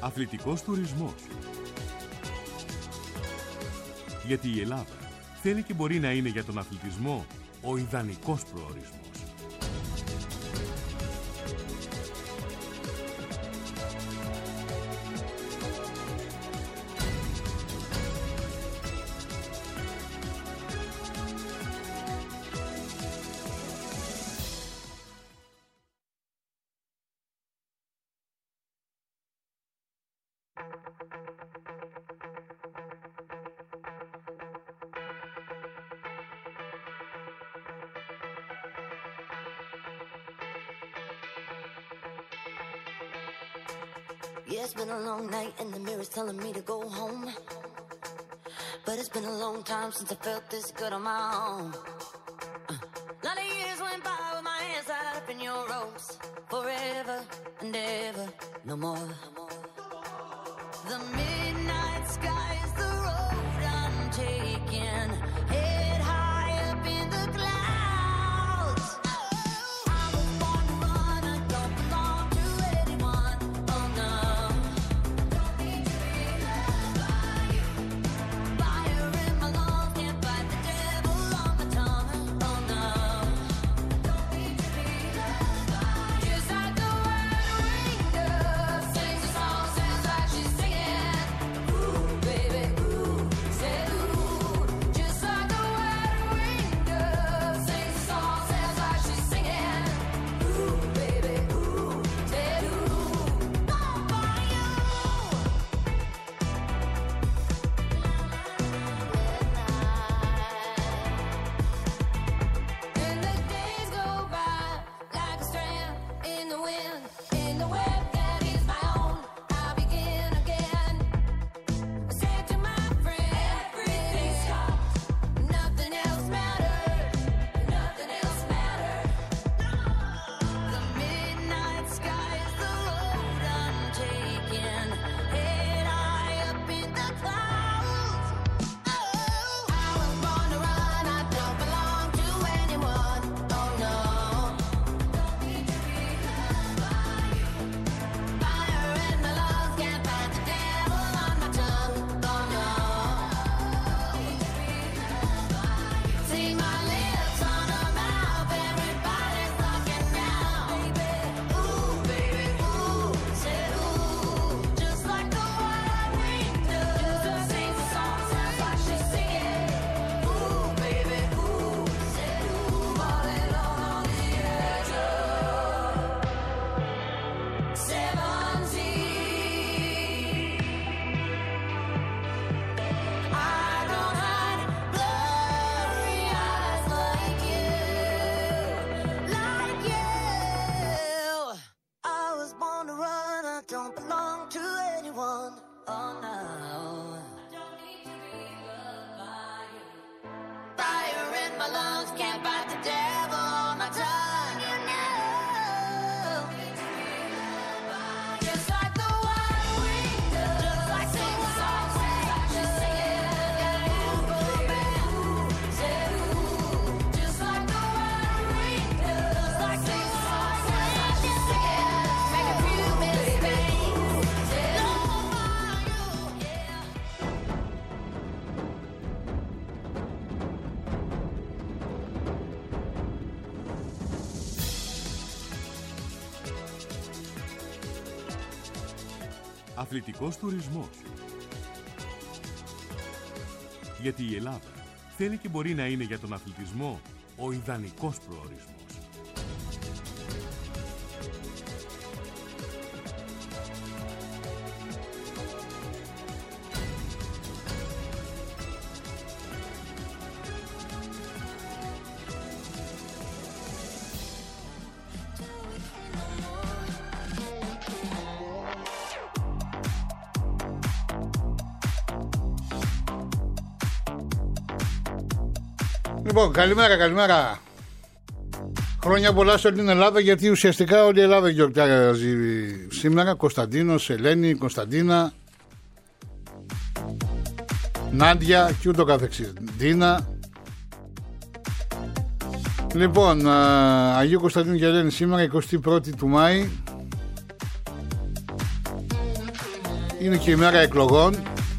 Αθλητικός τουρισμός. Γιατί η Ελλάδα θέλει και μπορεί να είναι για τον αθλητισμό ο ιδανικός προορισμός. Yeah, it's been a long night and the mirror's telling me to go home. But it's been a long time since I felt this good on my own. Lot of years went by with my hands tied up in your ropes. Forever and ever, no more. The midnight sky is the road I'm taking. Head high up in the clouds. I was born to run, I don't belong to anyone. Oh no. Don't need to be loved by you. Fire in my lungs, can't fight the devil on my tongue. Oh no. Don't need to be loved by you. Just like the word ringed up, sings a song, sounds like she's singing. Ooh, baby, ooh, said ooh. Just like the word ringed up, sings a song, sounds like she's singing. Ooh, baby, ooh, said ooh. All for you. And the days go by like a strand in the wind, in the web that is my own. I'll begin again. I said to my friend, everything stopped. Nothing else mattered. Nothing else mattered. The midnight sky is the road I'm taking. Head high up in the clouds. Oh, I was born to run. I don't belong to anyone. Oh no. Don't need to be loved by you. Fire in my lungs, can't fight the devil on my tongue. Oh no. Don't need to be loved by you. See my lips on her mouth, everybody's talking now. Baby, ooh, baby, ooh, said ooh. Just like the word ringed up, sings a song, sounds like she's singing. Ooh, baby, ooh, said ooh. All alone on the edge of 17. I don't hide blurry eyes like you, like you. I was born to run, I don't belong to anyone. Oh no. Don't need to be loved by you. Fire in my lungs, can't fight the devil on my tongue. You know. Just like the word ringed up, just like sing a song, sounds like she's singing. Ooh, baby, ooh, said ooh. Just like the word ringed up, just like sing a song, sounds like she's singing. Make a few mistakes, said ooh, yeah. Αθλητικός τουρισμός. Γιατί η Ελλάδα θέλει και μπορεί να είναι για τον αθλητισμό ο ιδανικός προορισμός. Λοιπόν, καλημέρα. Χρόνια πολλά σε όλη την Ελλάδα, γιατί ουσιαστικά όλη η Ελλάδα γιορτάζει σήμερα. Κωνσταντίνος, Ελένη, Κωνσταντίνα, Νάντια και ούτω καθεξής. Ντίνα. Λοιπόν, Αγίου Κωνσταντίνου και Ελένη σήμερα, 21η του Μάη. Είναι και η μέρα εκλογών.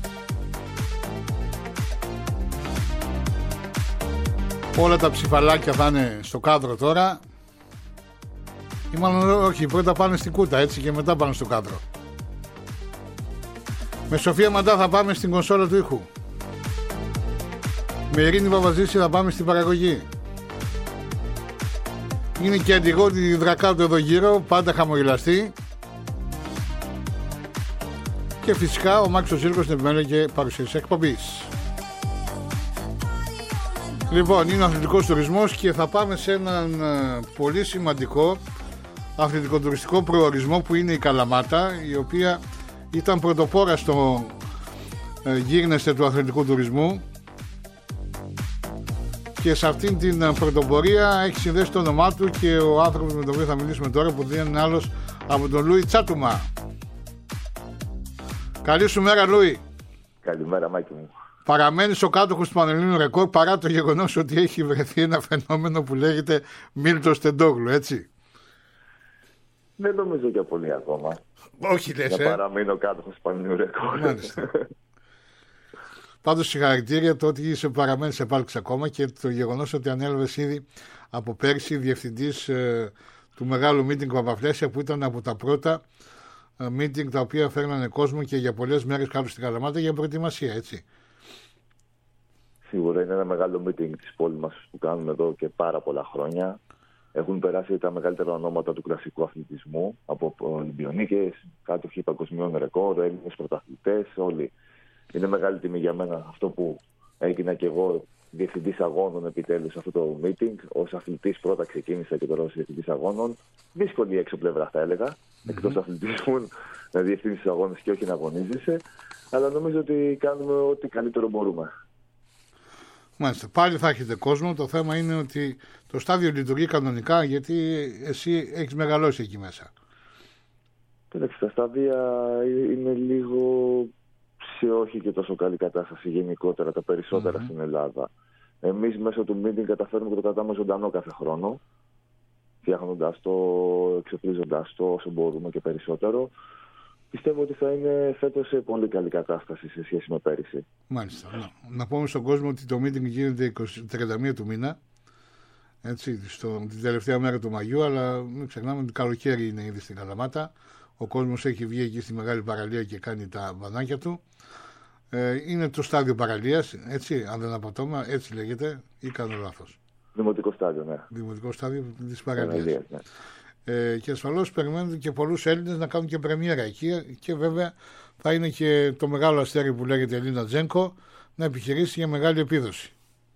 Όλα τα ψηφαλάκια θα είναι στο κάδρο τώρα. Ή μάλλον όχι, πρώτα πάνε στην κούτα έτσι και μετά πάνε στο κάδρο. Με Σοφία Μαντά θα πάμε στην κονσόλα του ήχου. Με Ειρήνη Παπαζήση θα πάμε στην παραγωγή. Είναι και Αντιγόνη Δρακάτου εδώ γύρω, πάντα χαμογελαστή. Και φυσικά ο Μάξος Ζήλκος στην επιμέλεια και παρουσίαση εκπομπής. Λοιπόν, είναι ο αθλητικός τουρισμός και θα πάμε σε έναν πολύ σημαντικό αθλητικοτουριστικό προορισμό που είναι η Καλαμάτα, η οποία ήταν πρωτοπόρα στο γίγνεσθε του αθλητικού τουρισμού και σε αυτήν την πρωτοπορία έχει συνδέσει το όνομά του και ο άνθρωπος με τον οποίο θα μιλήσουμε τώρα, που δεν είναι άλλος από τον Λούι Τσάτουμα. Καλή σου μέρα, Λούι. Καλημέρα, Μάκη μου. Παραμένεις ο κάτοχος του Πανελλήνιου ρεκόρ παρά το γεγονός ότι έχει βρεθεί ένα φαινόμενο που λέγεται Μίλτος Τεντόγλου, έτσι. Δεν νομίζω για πολύ ακόμα. Όχι λες, να παραμείνω κάτοχος του Πανελλήνιου ρεκόρ. Μάλιστα. Πάντως συγχαρητήρια το ότι είσαι παραμένεις επάλξης ακόμα και το γεγονός ότι ανέλαβες ήδη από πέρσι διευθυντής του μεγάλου meeting Παπαφλέσια, που ήταν από τα πρώτα meeting τα οποία φέρνανε κόσμο και για πολλές μέρες κάτω στην Καλαμάτα για προετοιμασία, έτσι. Σίγουρα είναι ένα μεγάλο meeting της πόλης μας που κάνουμε εδώ και πάρα πολλά χρόνια. Έχουν περάσει τα μεγαλύτερα ονόματα του κλασικού αθλητισμού, από Ολυμπιονίκες, κάτοχοι παγκοσμίων ρεκόρ, Έλληνες πρωταθλητές, όλοι. Είναι μεγάλη τιμή για μένα αυτό που έγινα και εγώ διευθυντής αγώνων επιτέλους σε αυτό το meeting. Ως αθλητής πρώτα ξεκίνησα και τώρα ως διευθυντής αγώνων. Δύσκολη έξω πλευρά, θα έλεγα. Εκτός αθλητισμού, να διευθύνεις αγώνες και όχι να αγωνίζεσαι. Αλλά νομίζω ότι κάνουμε ό,τι καλύτερο μπορούμε. Μάλιστα. Πάλι θα έχετε κόσμο. Το θέμα είναι ότι το στάδιο λειτουργεί κανονικά, γιατί εσύ έχεις μεγαλώσει εκεί μέσα. Κοίταξε, τα στάδια είναι λίγο σε όχι και τόσο καλή κατάσταση γενικότερα, τα περισσότερα στην Ελλάδα. Εμείς μέσω του meeting καταφέρνουμε και το κρατάμε ζωντανό κάθε χρόνο, φτιάχνοντας το, εξοπλίζοντας το όσο μπορούμε και περισσότερο. Πιστεύω ότι θα είναι φέτος σε πολύ καλή κατάσταση σε σχέση με πέρυσι. Μάλιστα. Να πούμε στον κόσμο ότι το meeting γίνεται 31 του μήνα, έτσι, την τελευταία μέρα του Μαγιού, αλλά μην ξεχνάμε ότι καλοκαίρι είναι ήδη στην Καλαμάτα. Ο κόσμος έχει βγει εκεί στη μεγάλη παραλία και κάνει τα μπανάκια του. Είναι το στάδιο παραλίας, έτσι, αν δεν απατώμε, έτσι λέγεται, ή κάνω λάθος. Δημοτικό στάδιο, ναι. Δημοτικό στάδιο της παραλίας. Ναι. Και ασφαλώς περιμένουν και πολλούς Έλληνες να κάνουν και πρεμιέρα εκεί, και βέβαια θα είναι και το μεγάλο αστέρι που λέγεται Ελίνα Τζένκο να επιχειρήσει για μεγάλη επίδοση.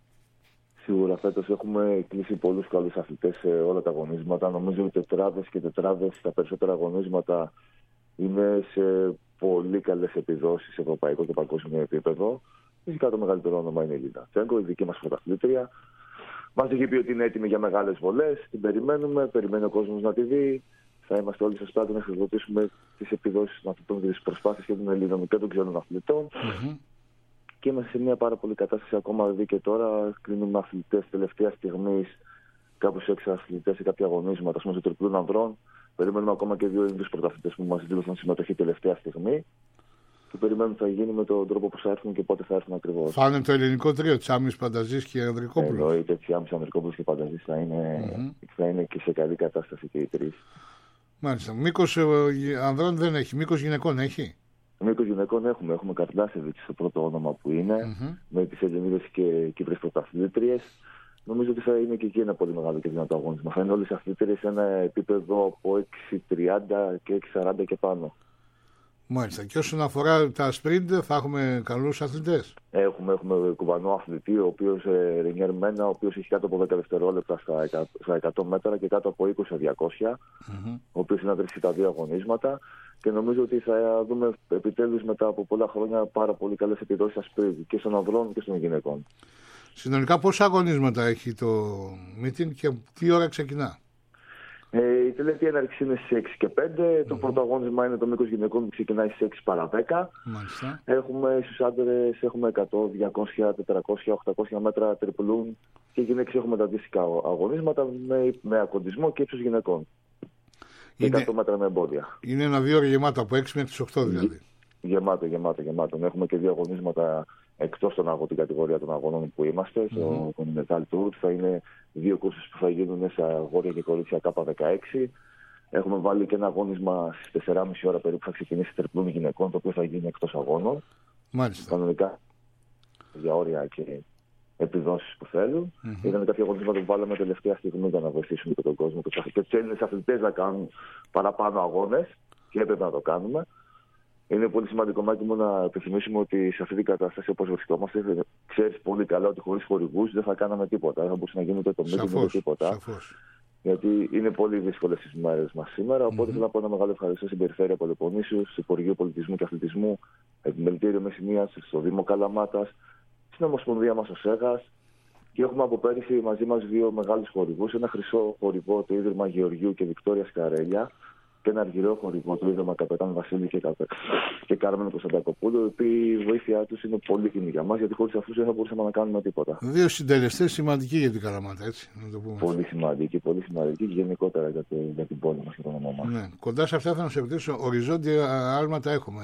Σίγουρα φέτος έχουμε κλείσει πολλούς καλούς αθλητές σε όλα τα αγωνίσματα. Νομίζω ότι τετράδες στα περισσότερα αγωνίσματα είναι σε πολύ καλές επιδόσεις σε ευρωπαϊκό και παγκόσμιο επίπεδο. Φυσικά το μεγαλύτερο όνομα είναι η Ελίνα Τζένκο, η δική μας πρωταθλήτρια. Μας έχει πει ότι είναι έτοιμη για μεγάλες βολές. Την περιμένει ο κόσμος να τη δει. Θα είμαστε όλοι στο στάδιο να χρησιμοποιήσουμε τις επιδόσεις των αθλητών και τις προσπάθειες και των Ελλήνων και των ξένων αθλητών. Και είμαστε σε μια πάρα πολύ κατάσταση ακόμα, δηλαδή και τώρα κλείνουμε αθλητές τελευταία στιγμή, κάπου σε 6 αθλητές σε κάποια αγωνίσματα, στο τριπλούν ανδρών. Περιμένουμε ακόμα και 2 Ινδούς πρωταθλητές που μας δήλωσαν συμμετοχή τελευταία στιγμή. Και περιμένουμε τι θα γίνει με τον τρόπο που θα έρθουν και πότε θα έρθουν ακριβώς. Θα είναι το ελληνικό τρίο, Τσάμις, Πανταζής και Ανδρικόπουλος. Εννοείται, Τσάμις, Ανδρικόπουλος και Πανταζής θα είναι και σε καλή κατάσταση και οι τρεις. Μάλιστα. Μήκος ανδρών δεν έχει, μήκος γυναικών έχει. Μήκος γυναικών έχουμε. Έχουμε Καρδάσεβιτς στο πρώτο όνομα που είναι, με τις Ελληνίδες και Κύπρες πρωταθλήτριες. Νομίζω ότι θα είναι και εκεί ένα πολύ μεγάλο και δυνατό αγώνισμα. Θα είναι όλες οι αθλήτριες σε ένα επίπεδο από 6.30 και 6.40 και πάνω. Μάλιστα. Και όσον αφορά τα sprint, θα έχουμε καλούς αθλητές. Έχουμε κουβανό αθλητή, ο οποίος Ρενιέρ Μένα, ο οποίος έχει κάτω από 10 δευτερόλεπτα στα 100 μέτρα και κάτω από 20 στα 200, ο οποίος είναι να τρέξει τα 2 αγωνίσματα. Και νομίζω ότι θα δούμε επιτέλους μετά από πολλά χρόνια πάρα πολύ καλές επιδόσεις στα sprint και των ανδρών και των γυναικών. Συνολικά πόσα αγωνίσματα έχει το meeting και τι ώρα ξεκινά? Η τελευταία έναρξη είναι στις 6 και 5. Το πρώτο αγώνισμα είναι το μήκος γυναικών που ξεκινάει στις 6 παρά 10. Μάλιστα. Έχουμε στους άντρες 100, 200, 400, 800 μέτρα τριπλούν και γυναίκες έχουμε τα αντίστοιχα αγωνίσματα με ακοντισμό και ύψος γυναικών. Είναι 100 μέτρα με εμπόδια. Είναι ένα 2 ώρα γεμάτα από 6 μέχρι τις 8 δηλαδή. Γεμάτο. Έχουμε και 2 αγωνίσματα εκτός την κατηγορία των αγώνων που είμαστε, στο Continental Tour. Θα είναι 2 κούρσες που θα γίνουν σε αγόρια και κορίτσια K16. Έχουμε βάλει και ένα αγώνισμα στις 4,5 ώρα περίπου που θα ξεκινήσει τερπλούν γυναικών, το οποίο θα γίνει εκτός αγώνων. Μάλιστα. Κανονικά για όρια και επιδόσεις που θέλουν. Ήταν κάποια αγωνίσματα που βάλαμε τελευταία στιγμή για να βοηθήσουμε και τον κόσμο και τους Έλληνες αθλητές να κάνουν παραπάνω αγώνες και έπρεπε να το κάνουμε. Είναι πολύ σημαντικό, Μάκη μου, να επιθυμίσουμε ότι σε αυτή την κατάσταση όπως βρισκόμαστε, ξέρεις πολύ καλά ότι χωρίς χορηγούς δεν θα κάναμε τίποτα. Δεν θα μπορούσε να γίνει ούτε το meeting ούτε τίποτα. Σαφώς. Γιατί είναι πολύ δύσκολες τις μέρες μας σήμερα. Οπότε θέλω να πω ένα μεγάλο ευχαριστώ στην Περιφέρεια Πελοποννήσου, στο Υπουργείο Πολιτισμού και Αθλητισμού, Επιμελητήριο Μεσσηνίας, στο Δήμο Καλαμάτας, στην Ομοσπονδία μας ο ΣΕΓΑΣ. Και έχουμε από πέρυσι μαζί μας 2 μεγάλους χορηγούς. Ένα χρυσό χορηγό, το Ίδρυμα Γεωργίου και Βικτόρια Σκαρέλια. Και ένα αργυραίο χορηγό, το Ίδρυμα Καπετάν Βασίλη και Κάρμεν Κωνσταντακοπούλου. Οι οποίοι η βοήθειά τους είναι πολύ κοινή για μας, γιατί χωρίς αυτούς δεν θα μπορούσαμε να κάνουμε τίποτα. 2 συντελεστές σημαντικοί για την Καλαμάτα, έτσι. Να το πούμε. Πολύ σημαντικοί και γενικότερα για την πόλη μας και τον ομό μας. Ναι. Κοντά σε αυτά θα να σε ρωτήσω, οριζόντια άλματα έχουμε.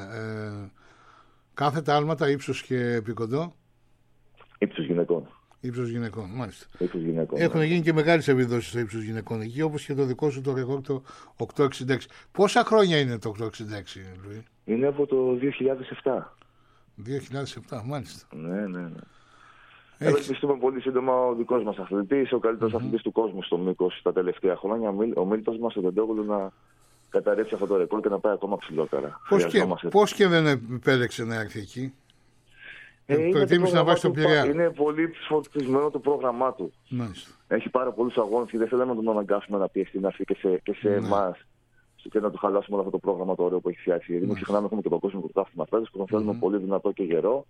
Κάθετα άλματα, ύψος και επικοντό. Ύψος γυναικών. Ύψος γυναικών, μάλιστα. Ύψος γυναικών. Έχουν γίνει και μεγάλες επιδόσεις στο ύψος γυναικών εκεί, όπως και το δικό σου το ρεκόρ το 866. Πόσα χρόνια είναι το 866, Λουί? Είναι από το 2007. 2007, μάλιστα. Ναι. Ευελπιστούμε πολύ σύντομα ο δικός μας αθλητής, ο καλύτερος αθλητής του κόσμου στο μήκος τα τελευταία χρόνια, ο Μίλτος μας, ο Τεντόγλου, να καταρρεύσει αυτό το ρεκόρ και να πάει ακόμα ψηλότερα. Πώς και δεν επέλεξε να έρθει εκεί? Προτίμησε να πάει στο Πειραιά. Είναι πολύ φορτισμένο το πρόγραμμά του. Μάλιστα. Έχει πάρα πολλούς αγώνες και δεν θέλουμε να τον αναγκάσουμε να πιεστεί να έρθει και σε εμάς και να του χαλάσουμε όλο αυτό το πρόγραμμα το ωραίο που έχει φτιάξει. Γιατί μην ξεχνάμε, έχουμε και παγκόσμιο πρωτάθλημα φέτος που τον θέλουμε πολύ δυνατό και γερό.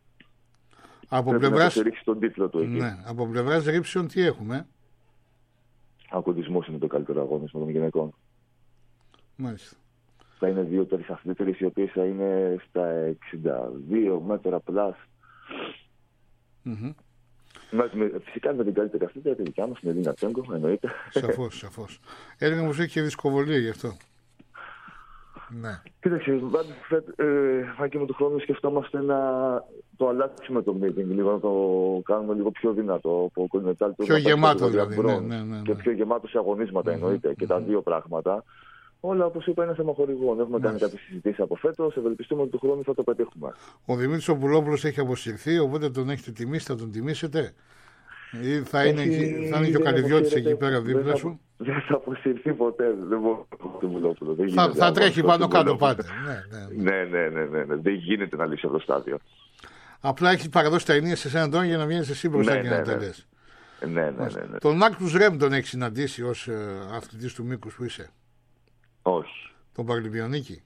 Από πλευράς τον τίτλο του εκεί. Ναι, από πλευράς ρήψεων τι έχουμε? Ακουντισμός είναι το καλύτερο αγώνισμα των γυναικών. Μάλιστα. Θα είναι 2-3 αθλήτρες οι οποίες θα είναι στα 62 μέτρα πλάς. Φυσικά με την καλύτερη αθλήτρια, τη δικιά μας, την Ελίνα Τσέγκο, εννοείται. Σαφώς. Έλεγα πως έχει και δυσκολία γι' αυτό. Ναι. Κοίταξε, Μάκη, με του χρόνου σκεφτόμαστε να το αλλάξουμε το meeting, λίγο να το κάνουμε λίγο πιο δυνατό. Πιο γεμάτο δηλαδή. Ναι. Και πιο γεμάτο σε αγωνίσματα εννοείται. Και τα 2 πράγματα. Όλα, όπως είπα, είναι θέμα χορηγών. Έχουμε κάνει κάποιες συζητήσεις από φέτος. Ευελπιστούμε ότι του χρόνου θα το πετύχουμε. Ο Δημήτρης ο Πουλόπουλος έχει αποσυρθεί, οπότε τον έχετε τιμήσει, θα τον τιμήσετε? Ή θα είναι και ο Καλυδιώτης εκεί πέρα δίπλα σου? Δεν θα αποσυρθεί ποτέ. Δεν μπορεί τον Πουλόπουλο. Θα τρέχει πάνω κάτω πάντα. Ναι. Δεν γίνεται να λύσει αυτό το στάδιο. Απλά έχει παραδώσει τα ενία σε έναν τόνο για να βγαίνει εσύ μπροστά και να τα λες. Ναι. Τον Μάρκους Ρέμ τον έχει συναντήσει ως αθλητής του μήκους που είσαι? Όχι. Τον Παραλυμπιονίκη?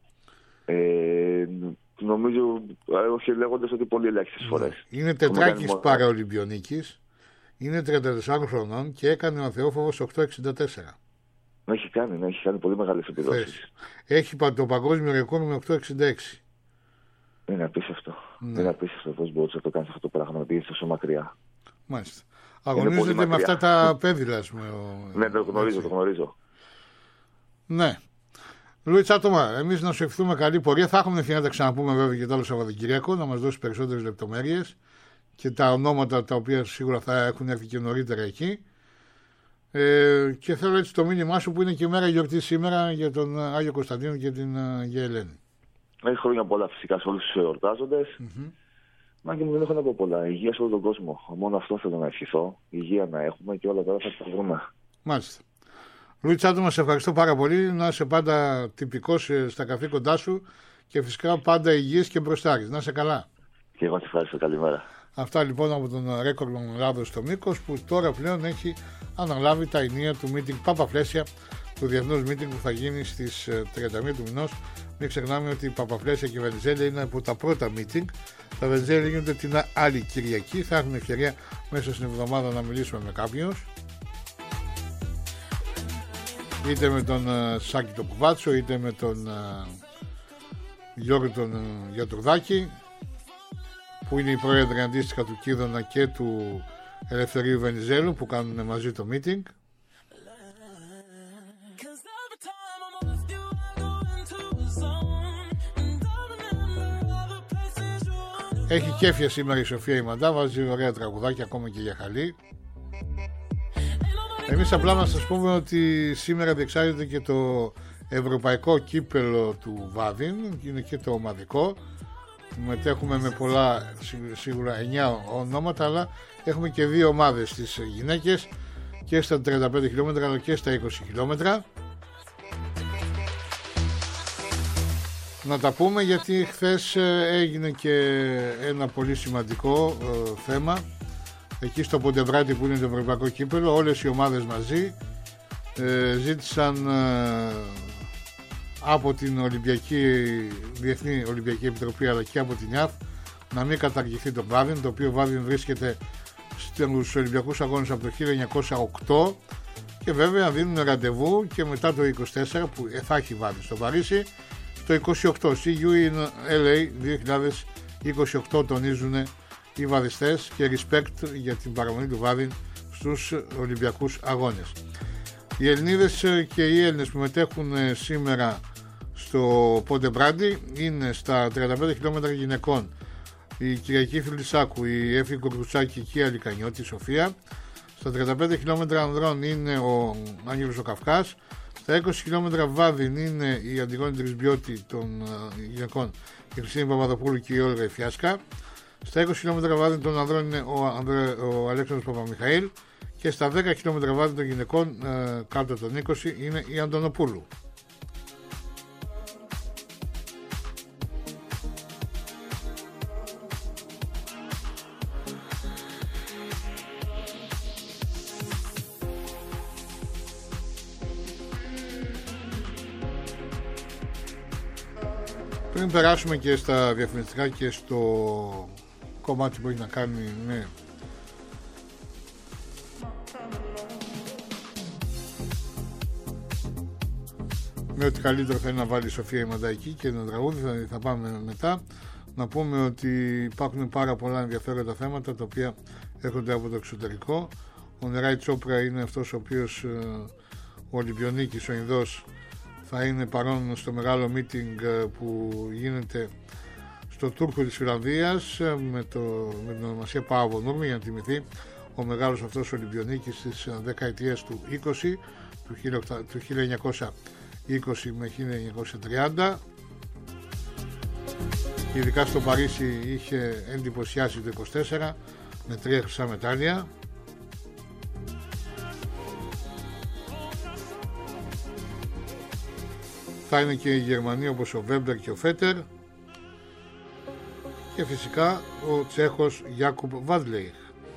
Νομίζω, όχι, λέγοντας ότι πολύ ελάχιστες φορές. Είναι τετράκης Παραολυμπιονίκης, είναι 34 χρονών και έκανε ο Αθεόφοβος 864. Έχει κάνει πολύ μεγάλες επιδόσεις. Έχει το παγκόσμιο ρεκόρ με 866. Είναι απίστευτο. Είναι απίστευτο πώς μπορούσε να το κάνει αυτό το πράγμα, να πήγε τόσο μακριά. Μάλιστα. Αγωνίζεται με αυτά τα πέδιλα, ας πούμε. Ναι, το γνωρίζω. Ναι. Λουί Τσάτομα, εμείς να σου ευχηθούμε καλή πορεία. Θα έχουμε ευκαιρία να τα ξαναπούμε βέβαια και το άλλο Σαββατοκύριακο, να μας δώσει περισσότερες λεπτομέρειες και τα ονόματα τα οποία σίγουρα θα έχουν έρθει και νωρίτερα εκεί. Και θέλω έτσι το μήνυμά σου που είναι και η μέρα γιορτή σήμερα για τον Άγιο Κωνσταντίνο και την Αγία Ελένη. Έχει χρόνια πολλά φυσικά σε όλους τους εορτάζοντες. Μα και μου δεν έχω να πω πολλά. Υγεία σε όλο τον κόσμο. Μόνο αυτό θέλω να ευχηθώ. Υγεία να έχουμε και όλα τα θα τα βρούμε. Μάλιστα. Λουί Τσάτομα, σε ευχαριστώ πάρα πολύ. Να είσαι πάντα τυπικός στα καθήκοντά σου και φυσικά πάντα υγιής και μπροστάρης. Να είσαι καλά. Και εγώ σε ευχαριστώ. Καλημέρα. Αυτά λοιπόν από τον Ρέκορ Ελλάδος στο μήκος, που τώρα πλέον έχει αναλάβει τα ενία του meeting Παπαφλέσια, του διεθνούς meeting που θα γίνει στις 31 του μηνός. Μην ξεχνάμε ότι η Παπαφλέσια και η Βενιζέλη είναι από τα πρώτα meeting. Τα Βενιζέλη γίνονται την άλλη Κυριακή. Θα έχουμε ευκαιρία μέσα στην εβδομάδα να μιλήσουμε με κάποιους. Είτε με τον Σάκη τον Κουβάτσο, είτε με τον Γιώργο τον Γιατρουδάκη, που είναι η πρόεδρε αντίστοιχα του Κίδωνα και του Ελευθερίου Βενιζέλου, που κάνουν μαζί το meeting. Έχει κέφια σήμερα η Σοφία Ιμαντά, βάζει ωραία τραγουδάκια ακόμα και για χαλί. Εμείς απλά να σας πούμε ότι σήμερα διεξάγεται και το ευρωπαϊκό κύπελο του Βάδιν, είναι και το ομαδικό. Μετέχουμε με πολλά, σίγουρα 9 ονόματα, αλλά έχουμε και 2 ομάδες στις γυναίκες και στα 35 χιλιόμετρα αλλά και στα 20 χιλιόμετρα. Να τα πούμε γιατί χθες έγινε και ένα πολύ σημαντικό θέμα εκεί στο Ποντεβράτη που είναι το ευρωπαϊκό κύπελο. Όλες οι ομάδες μαζί ζήτησαν από την Διεθνή Ολυμπιακή Επιτροπή αλλά και από την ΙΑΦ να μην καταργηθεί το Βάδιν, το οποίο Βάδιν βρίσκεται στους Ολυμπιακούς Αγώνες από το 1908 και βέβαια δίνουν ραντεβού και μετά το 24 που θα έχει Βάδιν στο Παρίσι, το 28 CU in LA 2028 τονίζουν οι βαδιστές και respect για την παραμονή του Βάδιν στους Ολυμπιακούς Αγώνες. Οι Ελληνίδες και οι Έλληνες που μετέχουν σήμερα στο Ποντεμπράντι είναι στα 35 χιλιόμετρα γυναικών η Κυριακή Φιλισσάκου, η Έφη Κορκουτσάκη και η Αλικανιώτη Σοφία. Στα 35 χιλιόμετρα ανδρών είναι ο Άγγελος ο Καυκάς. Στα 20 χιλιόμετρα Βάδιν είναι η Αντιγόνη Τρισμπιώτη των γυναικών, η Χριστίνη Παπαδοπούλου και η Όλγα Ιφιάσκα. Στα 20 χιλιόμετρα Βάδιν των ανδρών είναι ο Αλέξανδρος Παπαμιχαήλ και στα 10 χιλιόμετρα Βάδιν των γυναικών κάτω των 20 είναι η Αντωνοπούλου. Πριν περάσουμε και στα διαφημιστικά και στο κομμάτι που έχει να κάνει με ότι καλύτερο θα είναι να βάλει η Σοφία Ιμαντά εκεί και ένα τραγούδι, θα πάμε μετά. Να πούμε ότι υπάρχουν πάρα πολλά ενδιαφέροντα θέματα τα οποία έρχονται από το εξωτερικό. Ο Νεράι Τσόπρα είναι αυτός ο οποίος, ο Ολυμπιονίκης, ο Ινδός, θα είναι παρόν στο μεγάλο meeting που γίνεται στο Τούρκο της Φιλανδίας με την ονομασία Πάαβο Νούρμη, για να τιμηθεί ο μεγάλος αυτός Ολυμπιονίκης της δεκαετίας του 20, του 1920 με 1930. Ειδικά στο Παρίσι είχε εντυπωσιάσει το 24 με 3 χρυσά μετάλλια. Θα είναι και οι Γερμανοί όπως ο Βέμπερ και ο Φέτερ και φυσικά ο Τσέχος Γιάκουμπ Βάντλεϊχ.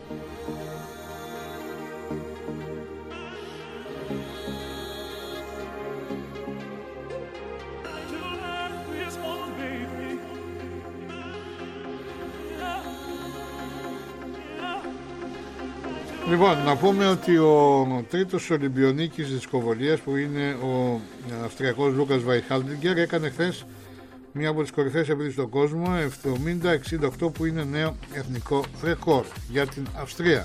Λοιπόν, να πούμε ότι ο τρίτος Ολυμπιονίκης της κοβολίας που είναι ο Αυστριακός Λούκας Βαϊχάλντιγκερ έκανε χθες μία από τις κορυφαίες επίδυσεις στον κόσμο, 70-68, που είναι νέο εθνικό ρεκόρ για την Αυστρία.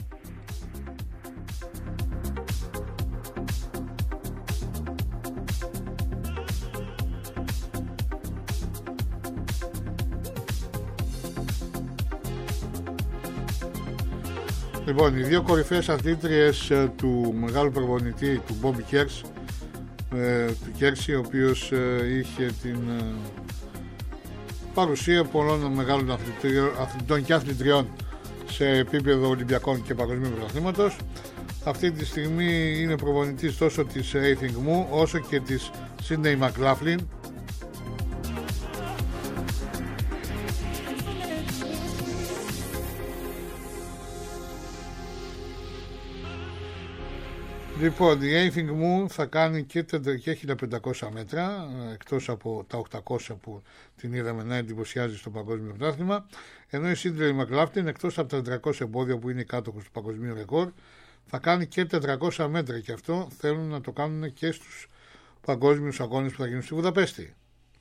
Λοιπόν, οι δύο κορυφαίες αθλήτριες του μεγάλου προπονητή του Μπόμπι Κέρς, του Κέρση, ο οποίος είχε την παρουσία πολλών μεγάλων αθλητών και αθλητριών σε επίπεδο Ολυμπιακών και Παγκοσμίου Πρωταθλήματος. Αυτή τη στιγμή είναι προπονητής τόσο της Athing Mu όσο και της Sydney McLaughlin. Λοιπόν, η Athing Mu θα κάνει και 1500 μέτρα, εκτός από τα 800 που την είδαμε να εντυπωσιάζει στο Παγκόσμιο Πρωτάθλημα, ενώ η Sydney McLaughlin, εκτός από τα 400 εμπόδια που είναι η κάτοχος του παγκοσμίου ρεκόρ, θα κάνει και 400 μέτρα, και αυτό θέλουν να το κάνουν και στους παγκόσμιους αγώνες που θα γίνουν στη Βουδαπέστη.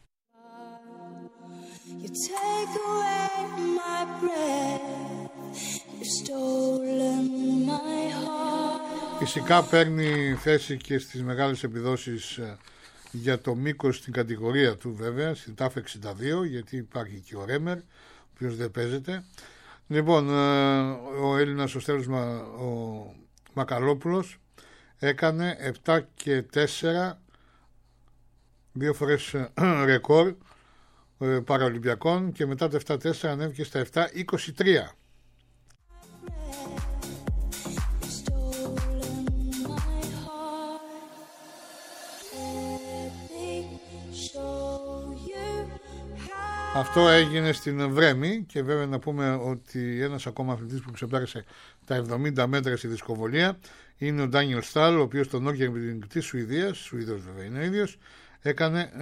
Φυσικά παίρνει θέση και στις μεγάλες επιδόσεις για το μήκος στην κατηγορία του, βέβαια, στην TAF 62, γιατί υπάρχει και ο Ρέμερ, ο οποίος δεν παίζεται. Λοιπόν, ο Έλληνας ο Στέλιος ο Μακαλόπουλος έκανε 7 και 4, 2 φορές ρεκόρ παραολυμπιακών, και μετά το 7-4 ανέβηκε στα 7-23. Αυτό έγινε στην Βρέμη, και βέβαια να πούμε ότι ένας ακόμα αθλητής που ξεπέρασε τα 70 μέτρα στη δισκοβολία είναι ο Ντάνιελ Στάλ, ο οποίος στο Νόρκερμπινγκ της Σουηδίας, Σουηδός βέβαια είναι ο ίδιος, έκανε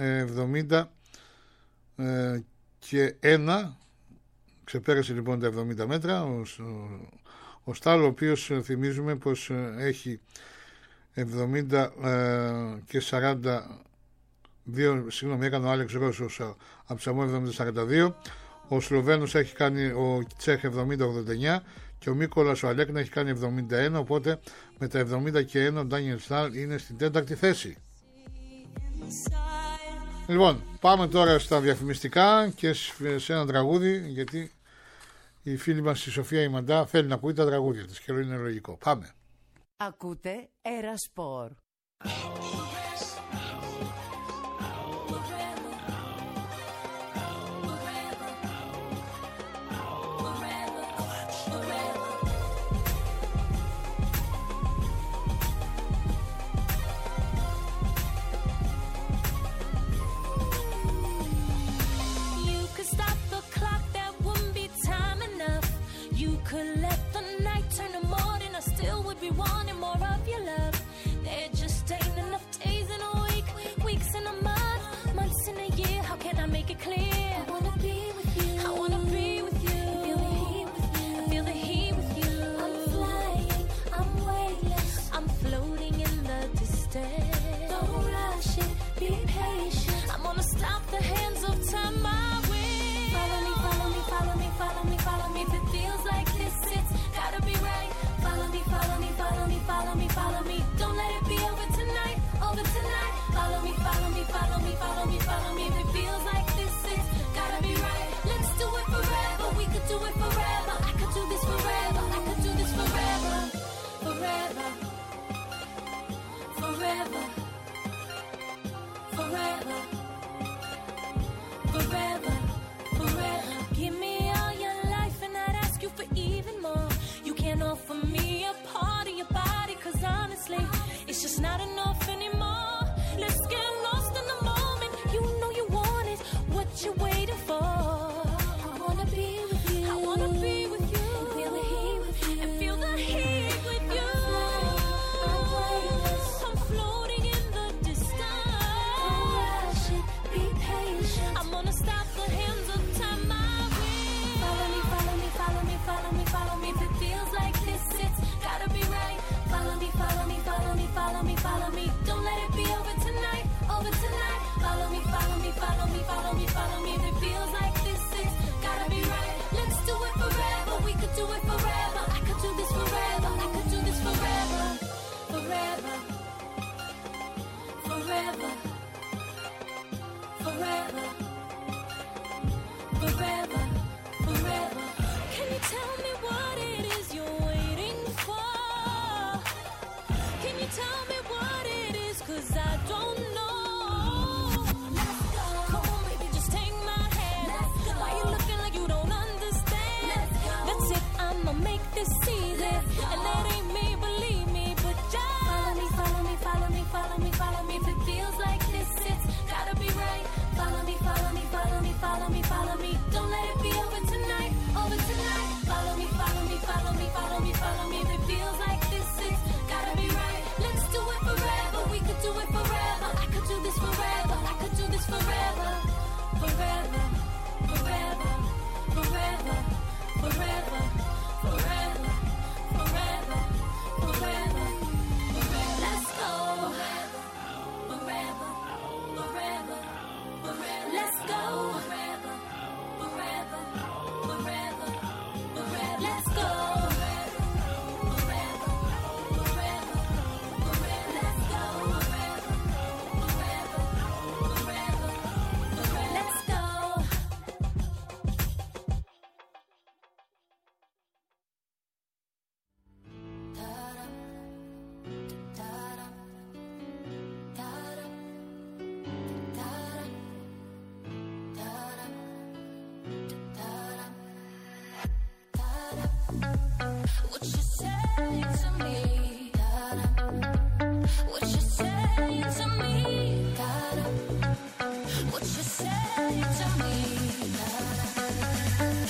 71, ξεπέρασε λοιπόν τα 70 μέτρα ο Στάλ, ο οποίος θυμίζουμε πως έχει 70 και 42, συγγνώμη, έκανε ο Άλεξ Ρώσος από Σαμό 70-42, ο Σλοβαίνος έχει κάνει, ο Τσέχ 70-89, και ο Μίκολας ο Αλέκνα έχει κάνει 71, οπότε με τα 70 και 1 ο Ντάνιελ Στάλ είναι στην 4η θέση. Λοιπόν, πάμε τώρα στα διαφημιστικά και σε ένα τραγούδι, γιατί η φίλη μας η Σοφία η Μαντά θέλει να ακούει τα τραγούδια της και είναι λογικό. Πάμε. Ακούτε Ερασπορ. Could let the night turn to morning, I still would be wanting more of your love. There just ain't enough